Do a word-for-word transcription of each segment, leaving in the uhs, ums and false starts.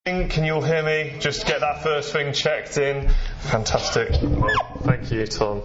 Can you all hear me? Just get that first thing checked in. Fantastic. Well, thank you, Tom.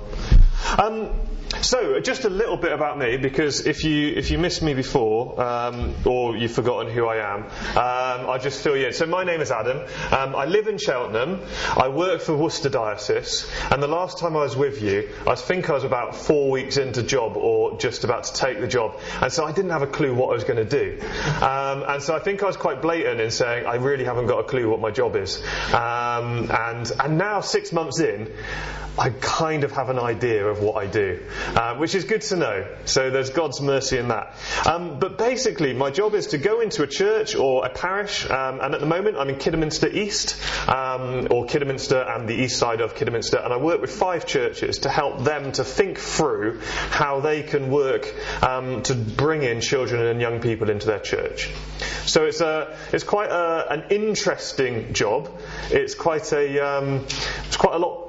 Um, so, just a little bit about me, because if you if you missed me before, um, or you've forgotten who I am, um, I'll just fill you in. So, my name is Adam. Um, I live in Cheltenham. I work for Worcester Diocese. And the last time I was with you, I think I was about four weeks into job, or just about to take the job. And so I didn't have a clue what I was going to do. Um, and so I think I was quite blatant in saying I really haven't got a clue what my job is. Um, and and now, six months in, I kind of have an idea of what I do, uh, which is good to know. So there's God's mercy in that. Um, but basically, my job is to go into a church or a parish, um, and at the moment I'm in Kidderminster East, um, or Kidderminster and the east side of Kidderminster, and I work with five churches to help them to think through how they can work um, to bring in children and young people into their church. So it's a it's quite a, an interesting job. It's quite a um, it's quite a lot.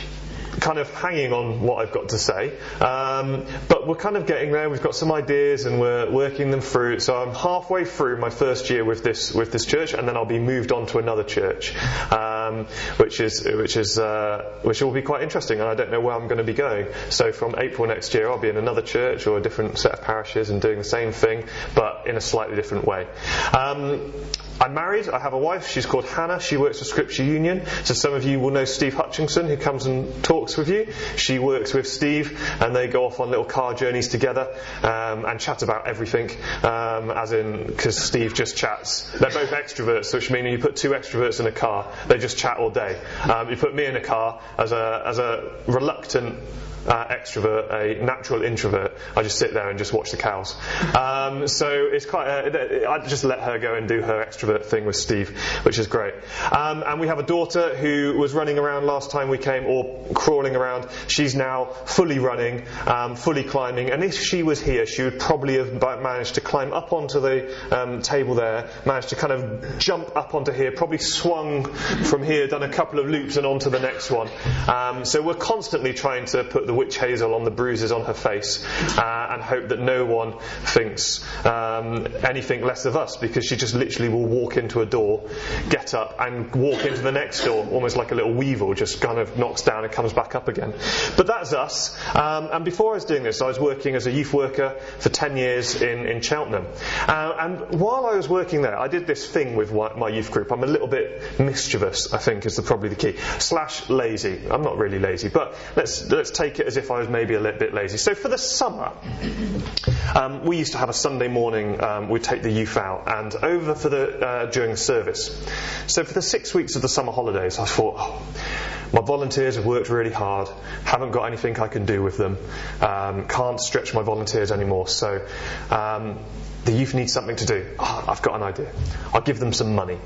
Kind of hanging on what I've got to say, um, but we're kind of getting there. We've got some ideas and we're working them through. So I'm halfway through my first year with this with this church, and then I'll be moved on to another church, um, which is which is uh, which will be quite interesting. And I don't know where I'm going to be going. So from April next year, I'll be in another church or a different set of parishes and doing the same thing, but in a slightly different way. Um, I'm married. I have a wife. She's called Hannah. She works for Scripture Union. So some of you will know Steve Hutchinson, who comes and talks with you. She works with Steve, and they go off on little car journeys together um, and chat about everything. Um, as in, because Steve just chats. They're both extroverts, which means you put two extroverts in a car, they just chat all day. Um, you put me in a car as a as a reluctant Uh, extrovert, a natural introvert. I just sit there and just watch the cows. Um, so it's quite. A, I just let her go and do her extrovert thing with Steve, which is great. Um, and we have a daughter who was running around last time we came, or crawling around. She's now fully running, um, fully climbing. And if she was here, she would probably have managed to climb up onto the um, table there, managed to kind of jump up onto here, probably swung from here, done a couple of loops, and onto the next one. Um, so we're constantly trying to put the witch hazel on the bruises on her face, uh, and hope that no one thinks um, anything less of us, because she just literally will walk into a door, get up and walk into the next door, almost like a little weevil, just kind of knocks down and comes back up again. But that's us. Um, and before I was doing this, I was working as a youth worker for ten years in, in Cheltenham. Uh, and while I was working there, I did this thing with my youth group. I'm a little bit mischievous, I think, is the, probably the key. Slash lazy. I'm not really lazy, but let's let's take it as if I was maybe a little bit lazy. So for the summer, um, we used to have a Sunday morning, um, we'd take the youth out, and over for the uh, during the service. So for the six weeks of the summer holidays, I thought, oh, my volunteers have worked really hard, haven't got anything I can do with them, um, can't stretch my volunteers anymore, so um, the youth need something to do. Oh, I've got an idea. I'll give them some money.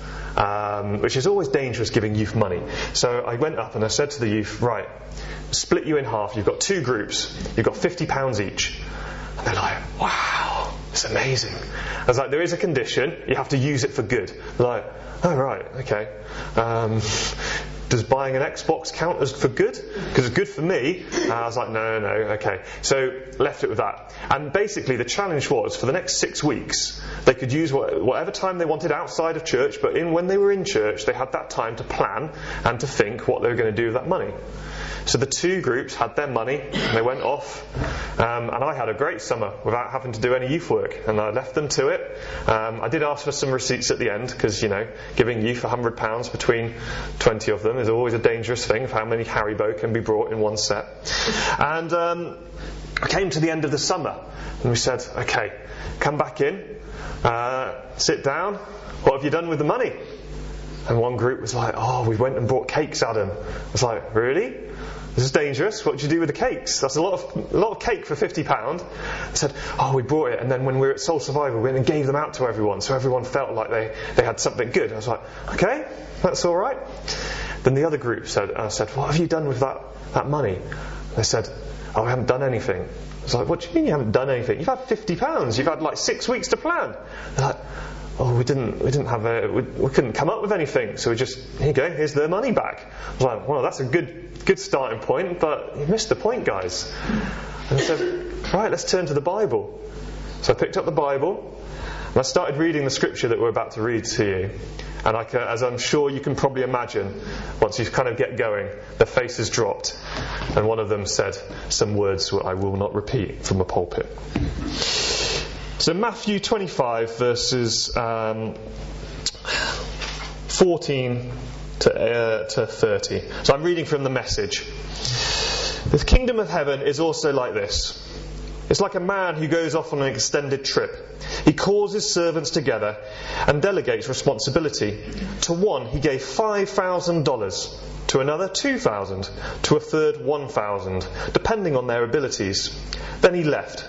Um, which is always dangerous, giving youth money. So I went up and I said to the youth, right, split you in half. You've got two groups. You've got fifty pounds each. And they're like, wow, it's amazing. I was like, there is a condition. You have to use it for good. They're like, oh, right, okay. Um, does buying an Xbox count as for good? Because it's good for me. And I was like, no, no, no, okay. So left it with that. And basically the challenge was, for the next six weeks, they could use whatever time they wanted outside of church, but in when they were in church, they had that time to plan and to think what they were going to do with that money. So the two groups had their money, and they went off, um, and I had a great summer without having to do any youth work, and I left them to it. Um, I did ask for some receipts at the end, because, you know, giving youth one hundred pounds between twenty of them is always a dangerous thing, of how many Haribo can be brought in one set. And um, I came to the end of the summer, and we said, okay, come back in, uh, sit down, what have you done with the money? And one group was like, oh, we went and bought cakes, Adam. I was like, really? This is dangerous. What did you do with the cakes? That's a lot of a lot of cake for fifty pounds. I said, oh, we brought it, and then when we were at Soul Survivor, we went and gave them out to everyone, so everyone felt like they, they had something good. I was like, okay, that's all right. Then the other group said, I said, what have you done with that, that money? They said, oh, we haven't done anything. I was like, what do you mean you haven't done anything? You've had fifty pounds. You've had like six weeks to plan. They're like, oh, we didn't, we didn't have a, we, we couldn't come up with anything, so we just, here you go, here's their money back. I was like, well, that's a good, good starting point, but you missed the point, guys. And I said, right, let's turn to the Bible. So I picked up the Bible, and I started reading the scripture that we're about to read to you. And I can, as I'm sure you can probably imagine, once you kind of get going, the faces dropped. And one of them said some words that I will not repeat from a pulpit. So Matthew twenty-five, verses um, fourteen to, uh, to thirty. So I'm reading from the Message. The kingdom of heaven is also like this. It's like a man who goes off on an extended trip. He calls his servants together and delegates responsibility. To one he gave five thousand dollars, to another two thousand, to a third one thousand, depending on their abilities. Then he left.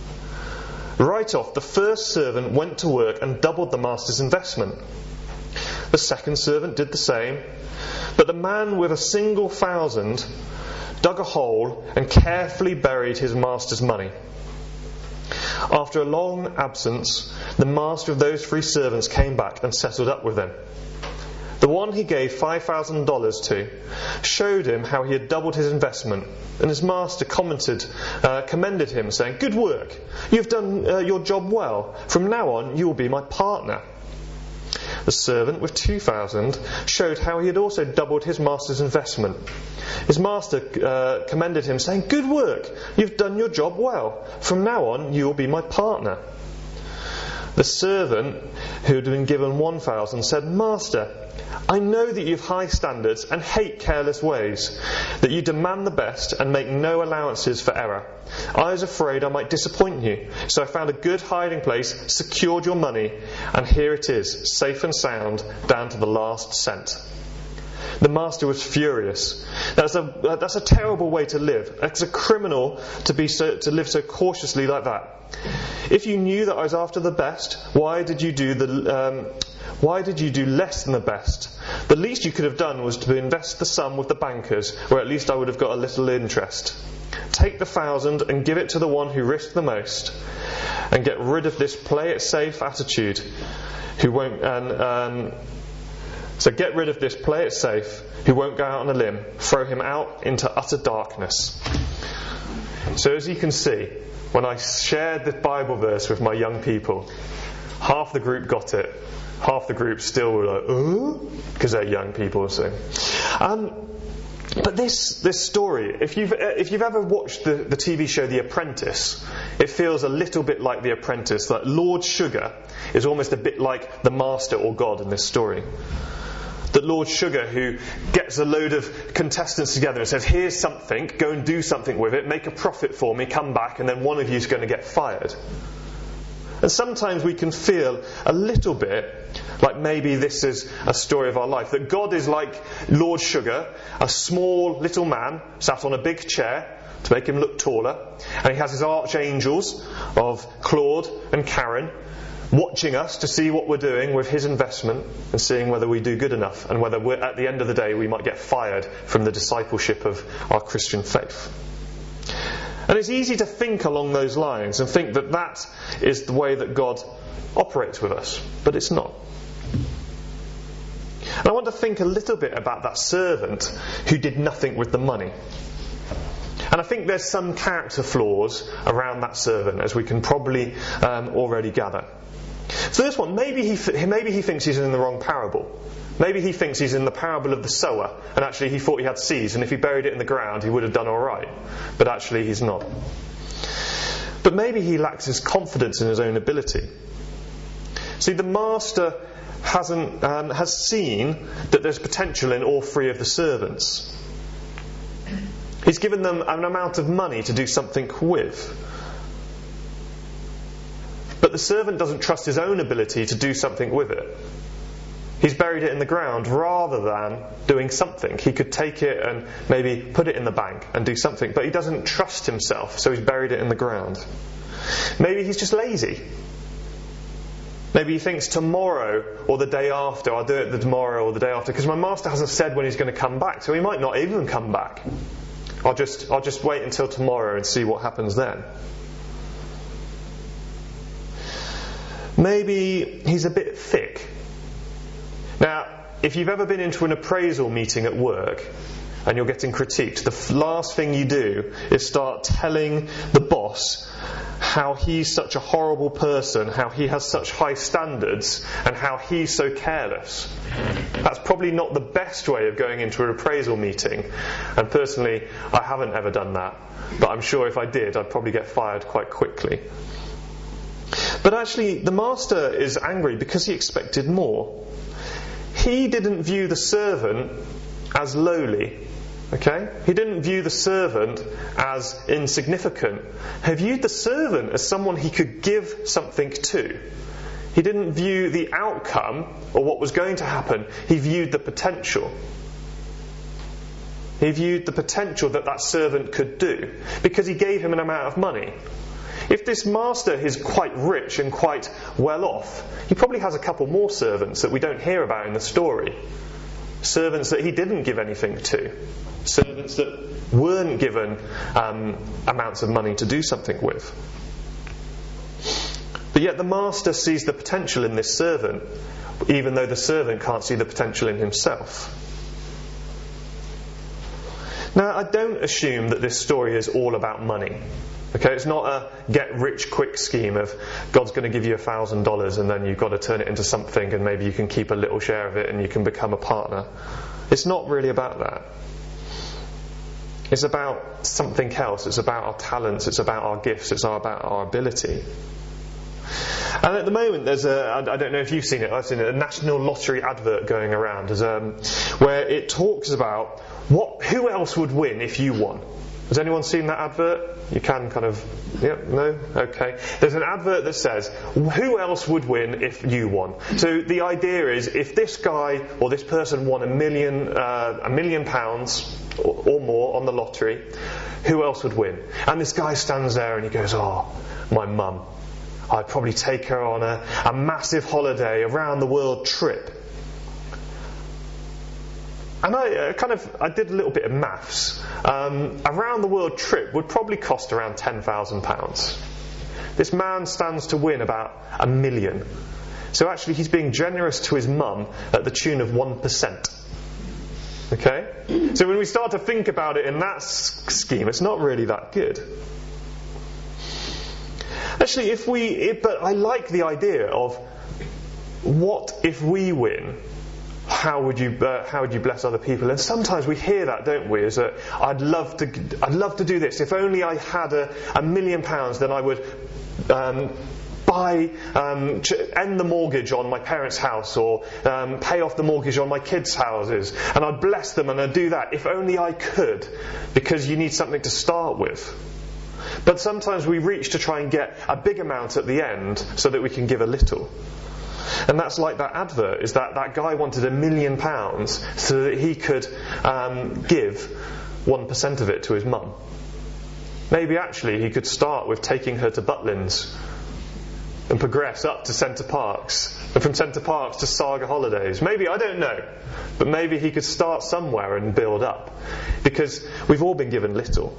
Right off, the first servant went to work and doubled the master's investment. The second servant did the same, but the man with a single thousand dug a hole and carefully buried his master's money. After a long absence, the master of those three servants came back and settled up with them. The one he gave five thousand dollars to showed him how he had doubled his investment, and his master commented, uh, commended him, saying, "Good work, you've done uh, your job well. From now on you will be my partner." The servant with two thousand showed how he had also doubled his master's investment. His master uh, commended him, saying, "Good work, you've done your job well. From now on you will be my partner." The servant who had been given one thousand said, "Master, I know that you have high standards and hate careless ways, that you demand the best and make no allowances for error. I was afraid I might disappoint you, so I found a good hiding place, secured your money, and here it is, safe and sound, down to the last cent." The master was furious. That's a that's a terrible way to live. It's a criminal to be so, to live so cautiously like that. If you knew that I was after the best, why did you do the um, why did you do less than the best? The least you could have done was to invest the sum with the bankers, where at least I would have got a little interest. Take the thousand and give it to the one who risked the most, and get rid of this play it safe attitude. Who won't and. Um, So get rid of this play it safe, who won't go out on a limb. Throw him out into utter darkness. So as you can see, when I shared the Bible verse with my young people, half the group got it. Half the group still were like, oh? Because they're young people. So, um, but this this story, if you've if you've ever watched the, the T V show The Apprentice, it feels a little bit like The Apprentice. That Lord Sugar is almost a bit like the master or God in this story. That Lord Sugar, who gets a load of contestants together and says, "Here's something, go and do something with it, make a profit for me, come back, and then one of you is going to get fired." And sometimes we can feel a little bit like maybe this is a story of our life. That God is like Lord Sugar, a small little man sat on a big chair to make him look taller. And he has his archangels of Claude and Karen watching us to see what we're doing with his investment and seeing whether we do good enough and whether we're, at the end of the day we might get fired from the discipleship of our Christian faith. And it's easy to think along those lines and think that that is the way that God operates with us, but it's not. And I want to think a little bit about that servant who did nothing with the money. And I think there's some character flaws around that servant, as we can probably um, already gather. First one, maybe he maybe he thinks he's in the wrong parable. Maybe he thinks he's in the parable of the sower, and actually he thought he had seeds, and if he buried it in the ground, he would have done all right. But actually he's not. But maybe he lacks his confidence in his own ability. See, the master hasn't um, has seen that there's potential in all three of the servants. He's given them an amount of money to do something with. But the servant doesn't trust his own ability to do something with it. He's buried it in the ground rather than doing something. He could take it and maybe put it in the bank and do something, but he doesn't trust himself, so he's buried it in the ground. Maybe he's just lazy. Maybe he thinks tomorrow or the day after, I'll do it the tomorrow or the day after, because my master hasn't said when he's going to come back, so he might not even come back. I'll just I'll just wait until tomorrow and see what happens then. Maybe he's a bit thick. Now, if you've ever been into an appraisal meeting at work and you're getting critiqued, the last thing you do is start telling the boss how he's such a horrible person, how he has such high standards, and how he's so careless. That's probably not the best way of going into an appraisal meeting. And personally, I haven't ever done that. But I'm sure if I did, I'd probably get fired quite quickly. But actually, the master is angry because he expected more. He didn't view the servant as lowly. Okay? He didn't view the servant as insignificant. He viewed the servant as someone he could give something to. He didn't view the outcome or what was going to happen. He viewed the potential. He viewed the potential that that servant could do because he gave him an amount of money. If this master is quite rich and quite well off, he probably has a couple more servants that we don't hear about in the story. Servants that he didn't give anything to. Servants that weren't given um, amounts of money to do something with. But yet the master sees the potential in this servant, even though the servant can't see the potential in himself. Now, I don't assume that this story is all about money. Okay, it's not a get-rich-quick scheme of God's going to give you a thousand dollars and then you've got to turn it into something and maybe you can keep a little share of it and you can become a partner. It's not really about that. It's about something else. It's about our talents. It's about our gifts. It's about our ability. And at the moment, there's a, I don't know if you've seen it, I've seen it, a national lottery advert going around as, um, where it talks about what, who else would win if you won. Has anyone seen that advert? You can kind of, yeah, no? Okay. There's an advert that says, who else would win if you won? So the idea is, if this guy or this person won a million, uh, a million pounds or, or more on the lottery, who else would win? And this guy stands there and he goes, oh, my mum. I'd probably take her on a, a massive holiday, around the world trip. And I uh, kind of, I did a little bit of maths. Um, a round the world trip would probably cost around ten thousand pounds. This man stands to win about a million. So actually he's being generous to his mum at the tune of one percent. Okay? So when we start to think about it in that s- scheme, it's not really that good. Actually, if we, it, but I like the idea of what if we win? How would you uh, how would you bless other people? And sometimes we hear that, don't we? As a, I'd love to I'd love to do this. If only I had a, a million pounds, then I would um, buy um, end the mortgage on my parents' house, or um, pay off the mortgage on my kids' houses, and I'd bless them and I'd do that. If only I could, because you need something to start with. But sometimes we reach to try and get a big amount at the end so that we can give a little. And that's like that advert, is that that guy wanted a million pounds so that he could um, give one percent of it to his mum. Maybe actually he could start with taking her to Butlins and progress up to Center Parcs, and from Center Parcs to Saga Holidays. Maybe, I don't know, but maybe he could start somewhere and build up, because we've all been given little.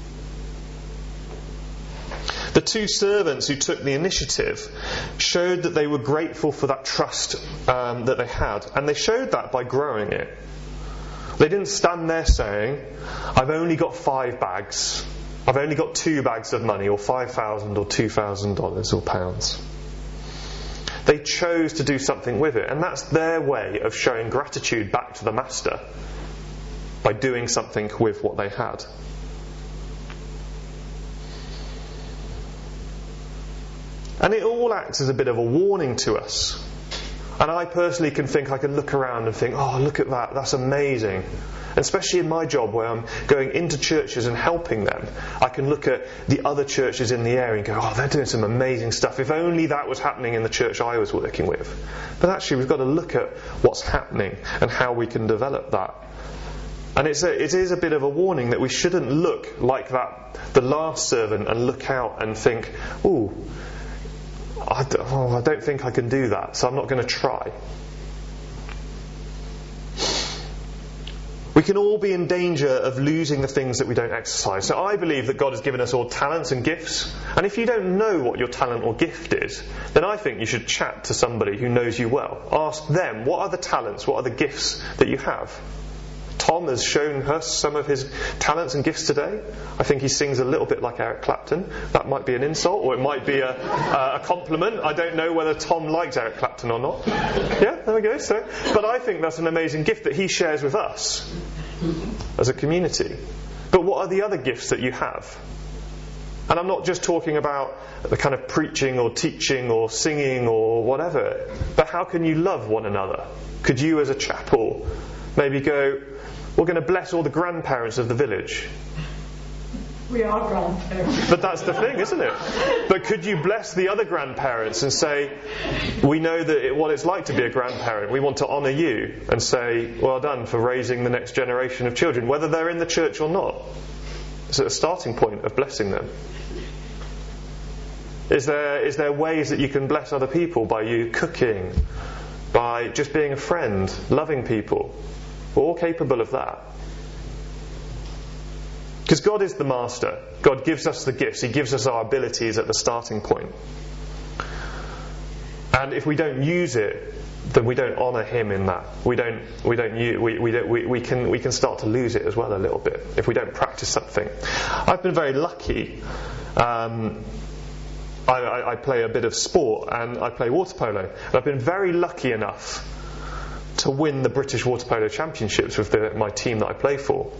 The two servants who took the initiative showed that they were grateful for that trust um, that they had, and they showed that by growing it. They didn't stand there saying, I've only got five bags, I've only got two bags of money, or five thousand or two thousand dollars or pounds. They chose to do something with it, and that's their way of showing gratitude back to the master, by doing something with what they had. And it all acts as a bit of a warning to us. And I personally can think, I can look around and think, oh, look at that, that's amazing. And especially in my job where I'm going into churches and helping them, I can look at the other churches in the area and go, oh, they're doing some amazing stuff. If only that was happening in the church I was working with. But actually we've got to look at what's happening and how we can develop that. And it's a, it is a bit of a warning that we shouldn't look like that, the last servant, and look out and think, ooh, I don't, oh, I don't think I can do that, so I'm not going to try. We can all be in danger of losing the things that we don't exercise. So I believe that God has given us all talents and gifts. And if you don't know what your talent or gift is, then I think you should chat to somebody who knows you well. Ask them, what are the talents, what are the gifts that you have? Tom has shown us some of his talents and gifts today. I think he sings a little bit like Eric Clapton. That might be an insult, or it might be a, a compliment. I don't know whether Tom likes Eric Clapton or not. Yeah, there we go. So, but I think that's an amazing gift that he shares with us as a community. But what are the other gifts that you have? And I'm not just talking about the kind of preaching or teaching or singing or whatever, but how can you love one another? Could you as a chapel maybe go, we're going to bless all the grandparents of the village? We are grandparents. But that's the thing, isn't it? But could you bless the other grandparents and say, we know that it, what it's like to be a grandparent. We want to honour you and say, well done for raising the next generation of children, whether they're in the church or not. It's a starting point of blessing them. Is there is there ways that you can bless other people by you cooking, by just being a friend, loving people? We're all capable of that. Because God is the master. God gives us the gifts. He gives us our abilities at the starting point. And if we don't use it, then we don't honour Him in that. We don't. We don't. Use, we we, don't we we can we can start to lose it as well a little bit if we don't practice something. I've been very lucky. Um, I, I, I play a bit of sport and I play water polo. And I've been very lucky enough to win the British Water Polo Championships with the, my team that I play for.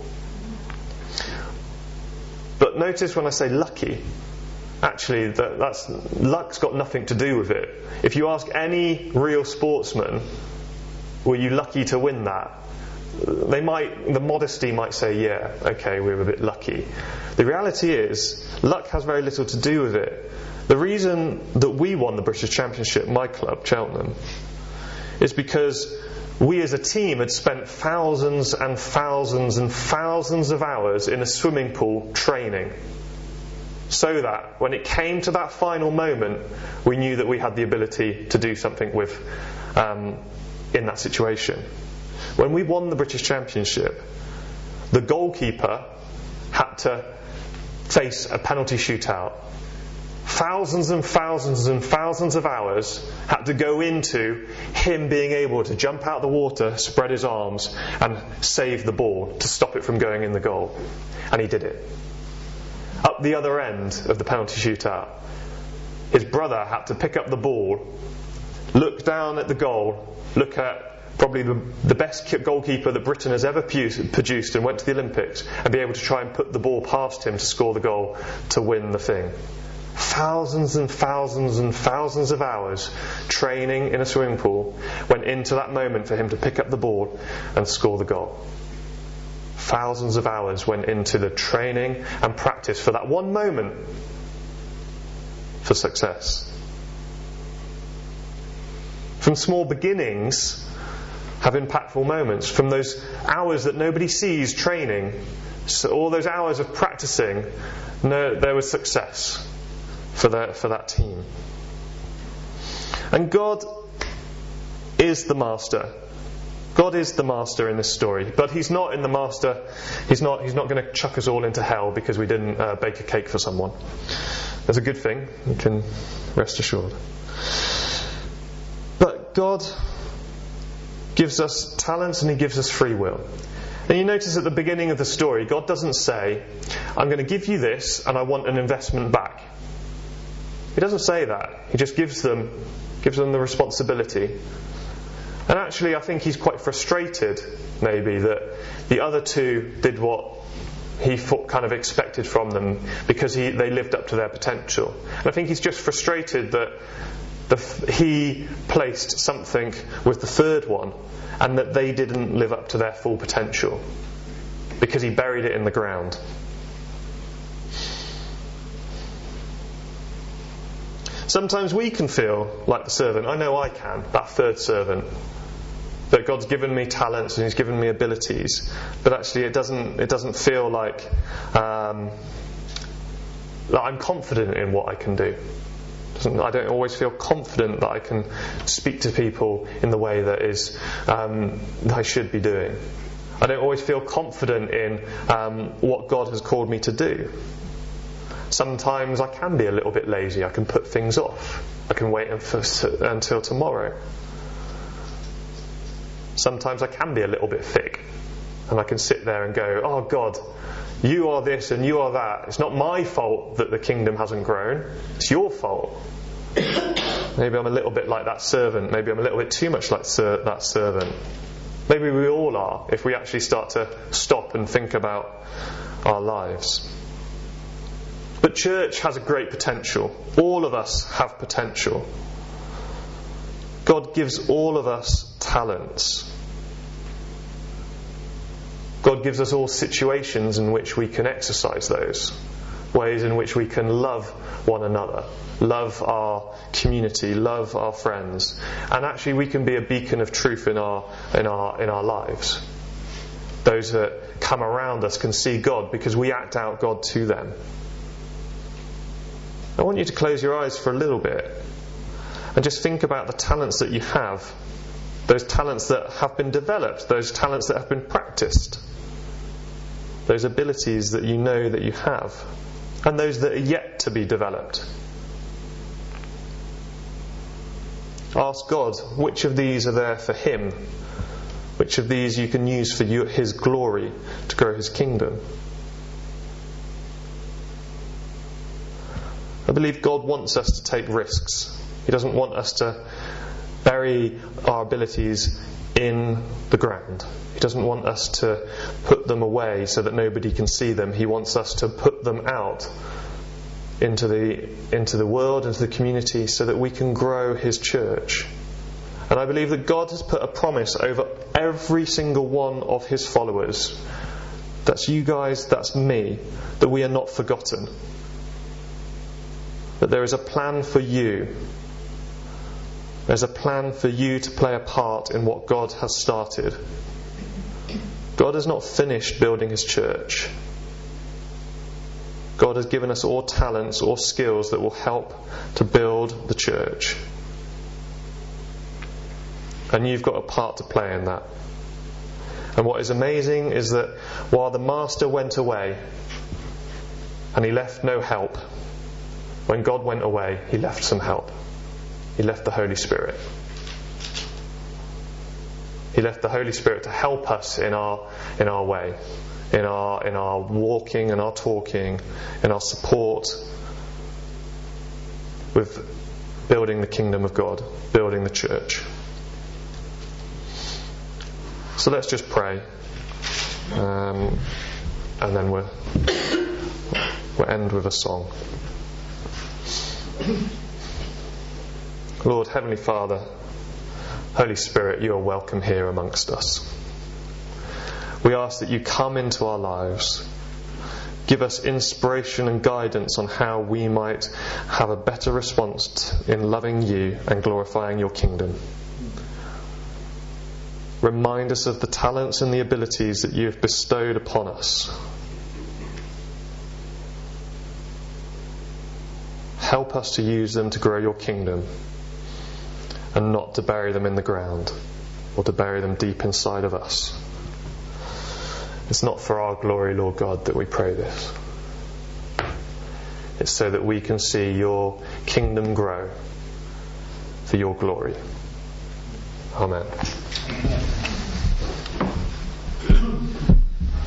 But notice when I say lucky, actually that, that's luck's got nothing to do with it. If you ask any real sportsman, were you lucky to win that? They might, the modesty might say, yeah, okay, we were a bit lucky. The reality is, luck has very little to do with it. The reason that we won the British Championship, my club, Cheltenham, is because we as a team had spent thousands and thousands and thousands of hours in a swimming pool training. So that when it came to that final moment, we knew that we had the ability to do something with um, in that situation. When we won the British Championship, the goalkeeper had to face a penalty shootout. Thousands and thousands and thousands of hours had to go into him being able to jump out of the water, spread his arms, and save the ball to stop it from going in the goal. And he did it. Up the other end of the penalty shootout, his brother had to pick up the ball, look down at the goal, look at probably the, the best goalkeeper that Britain has ever produced and went to the Olympics, and be able to try and put the ball past him to score the goal to win the thing. Thousands and thousands and thousands of hours training in a swimming pool went into that moment for him to pick up the ball and score the goal. Thousands of hours went into the training and practice for that one moment for success. From small beginnings have impactful moments. From those hours that nobody sees training, so all those hours of practicing, no, there was success for that for that team. And God is the master. God is the master in this story, but He's not in the master. He's not. He's not going to chuck us all into hell because we didn't uh, bake a cake for someone. That's a good thing. You can rest assured. But God gives us talents and He gives us free will. And you notice at the beginning of the story, God doesn't say, "I'm going to give you this, and I want an investment back." He doesn't say that. He just gives them, gives them the responsibility. And actually, I think He's quite frustrated, maybe, that the other two did what He thought, kind of expected from them because he, they lived up to their potential. And I think He's just frustrated that the, He placed something with the third one and that they didn't live up to their full potential because He buried it in the ground. Sometimes we can feel like the servant. I know I can, that third servant. That God's given me talents and He's given me abilities, but actually it doesn't it doesn't feel like um, that I'm confident in what I can do. Doesn't, I don't always feel confident that I can speak to people in the way that is um, that I should be doing. I don't always feel confident in um, what God has called me to do. Sometimes I can be a little bit lazy. I can put things off. I can wait until tomorrow. Sometimes I can be a little bit thick. And I can sit there and go, oh God, you are this and you are that. It's not my fault that the kingdom hasn't grown. It's your fault. Maybe I'm a little bit like that servant. Maybe I'm a little bit too much like ser- that servant. Maybe we all are, if we actually start to stop and think about our lives. But church has a great potential. All of us have potential. God gives all of us talents. God gives us all situations in which we can exercise those. Ways in which we can love one another, love our community, love our friends, and actually we can be a beacon of truth in our in our in our lives. Those that come around us can see God because we act out God to them. I want you to close your eyes for a little bit and just think about the talents that you have, those talents that have been developed, those talents that have been practiced, those abilities that you know that you have, and those that are yet to be developed. Ask God, which of these are there for Him? Which of these you can use for you, His glory, to grow His kingdom? I believe God wants us to take risks. He doesn't want us to bury our abilities in the ground. He doesn't want us to put them away so that nobody can see them. He wants us to put them out into the into the world, into the community, so that we can grow His church. And I believe that God has put a promise over every single one of His followers. That's you guys, that's me, that we are not forgotten. That there is a plan for you. There's a plan for you to play a part in what God has started. God has not finished building His church. God has given us all talents or skills that will help to build the church. And you've got a part to play in that. And what is amazing is that while the master went away and he left no help, when God went away, He left some help. He left the Holy Spirit. He left the Holy Spirit to help us in our in our way, in our in our walking and our talking, in our support with building the kingdom of God, building the church. So let's just pray, um, and then we'll we'll end with a song. Lord, Heavenly Father, Holy Spirit, you are welcome here amongst us. We ask that you come into our lives, give us inspiration and guidance on how we might have a better response in loving you and glorifying your kingdom. Remind us of the talents and the abilities that you have bestowed upon us. Help us to use them to grow your kingdom, and not to bury them in the ground or to bury them deep inside of us. It's not for our glory, Lord God, that we pray this. It's so that we can see your kingdom grow for your glory. Amen.